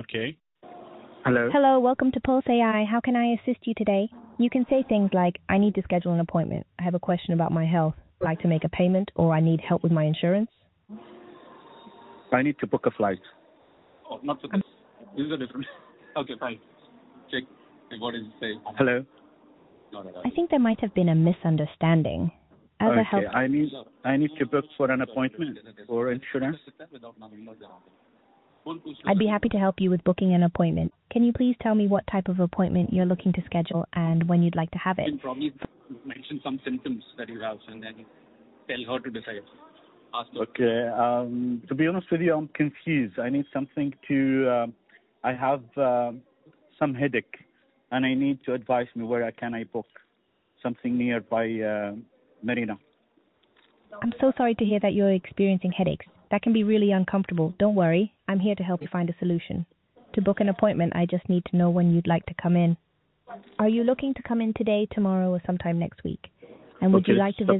Okay. Hello. Hello, welcome to Pulse AI. How can I assist you today? You can say things like, I need to schedule an appointment. I have a question about my health. I'd like to make a payment, or I need help with my insurance. I need to book a flight. Oh, not for this. This is a different. Okay, fine. Check. What does it say? Hello. I think there might have been a misunderstanding. As a health, I need to book for an appointment for insurance. I'd be happy to help you with booking an appointment. Can you please tell me what type of appointment you're looking to schedule and when you'd like to have it? You can probably mention some symptoms that you have and then tell her to decide. Ask her. Okay. To be honest with you, I'm confused. I need something to. I have some headache, and I need to advise me where I book something nearby Marina. I'm so sorry to hear that you're experiencing headaches. That can be really uncomfortable. Don't worry. I'm here to help you find a solution. To book an appointment, I just need to know when you'd like to come in. Are you looking to come in today, tomorrow, or sometime next week? And would you like to visit